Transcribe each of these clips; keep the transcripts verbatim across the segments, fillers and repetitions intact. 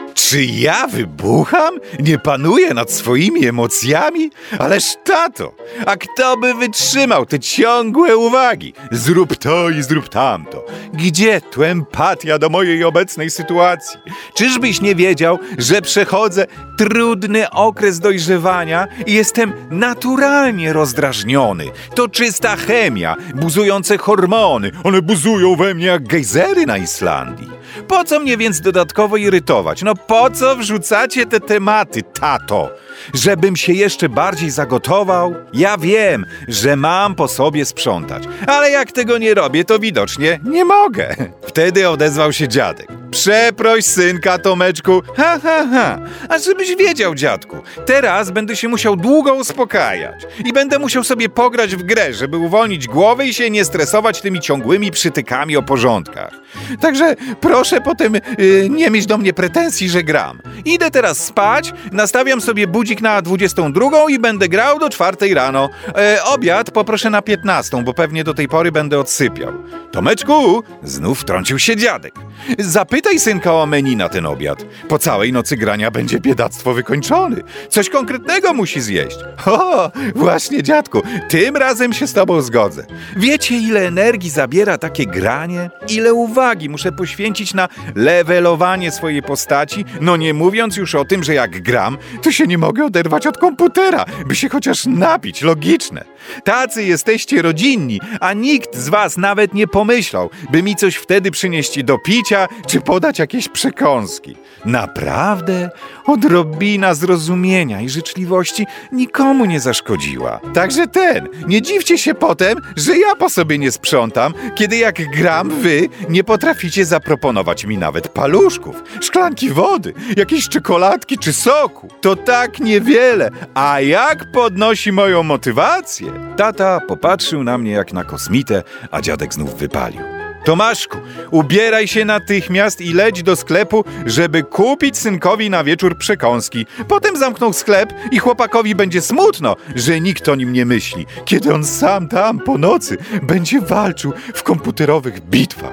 Czy ja wybucham? Nie panuję nad swoimi emocjami? Ależ tato, a kto by wytrzymał te ciągłe uwagi? Zrób to i zrób tamto. Gdzie tu empatia do mojej obecnej sytuacji? Czyżbyś nie wiedział, że przechodzę trudny okres dojrzewania i jestem naturalnie rozdrażniony? To czysta chemia, buzujące hormony. One buzują we mnie jak gejzery na Islandii. Po co mnie więc dodatkowo irytować? No po co wrzucacie te tematy, tato? Żebym się jeszcze bardziej zagotował? Ja wiem, że mam po sobie sprzątać, ale jak tego nie robię, to widocznie nie mogę. Wtedy odezwał się dziadek. Przeproś synka, Tomeczku, ha, ha, ha. A żebyś wiedział, dziadku, teraz będę się musiał długo uspokajać i będę musiał sobie pograć w grę, żeby uwolnić głowę i się nie stresować tymi ciągłymi przytykami o porządkach. Także proszę potem yy, nie mieć do mnie pretensji, że gram. Idę teraz spać, nastawiam sobie budzik na dwudziestą drugą i będę grał do czwartej rano. E, obiad poproszę na piętnastą, bo pewnie do tej pory będę odsypiał. Tomeczku, znów wtrącił się dziadek. Zapytaj synka o menu na ten obiad. Po całej nocy grania będzie biedactwo wykończony. Coś konkretnego musi zjeść. O, właśnie, dziadku, tym razem się z tobą zgodzę. Wiecie, ile energii zabiera takie granie? Ile uwagi muszę poświęcić na levelowanie swojej postaci? No nie mówiąc już o tym, że jak gram, to się nie mogę oderwać od komputera, by się chociaż napić. Logiczne. Tacy jesteście rodzinni, a nikt z was nawet nie pomyślał, by mi coś wtedy przynieść do picia, czy podać jakieś przekąski. Naprawdę? Odrobina zrozumienia i życzliwości nikomu nie zaszkodziła. Także ten, nie dziwcie się potem, że ja po sobie nie sprzątam, kiedy jak gram, wy nie potraficie zaproponować mi nawet paluszków, szklanki wody, jakiejś czekoladki czy soku. To tak niewiele, a jak podnosi moją motywację? Tata popatrzył na mnie jak na kosmitę, a dziadek znów wypalił. Tomaszku, ubieraj się natychmiast i leć do sklepu, żeby kupić synkowi na wieczór przekąski. Potem zamknął sklep i chłopakowi będzie smutno, że nikt o nim nie myśli, kiedy on sam tam po nocy będzie walczył w komputerowych bitwach.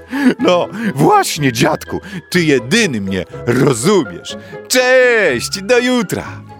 No, właśnie, dziadku, ty jedyny mnie rozumiesz. Cześć, do jutra!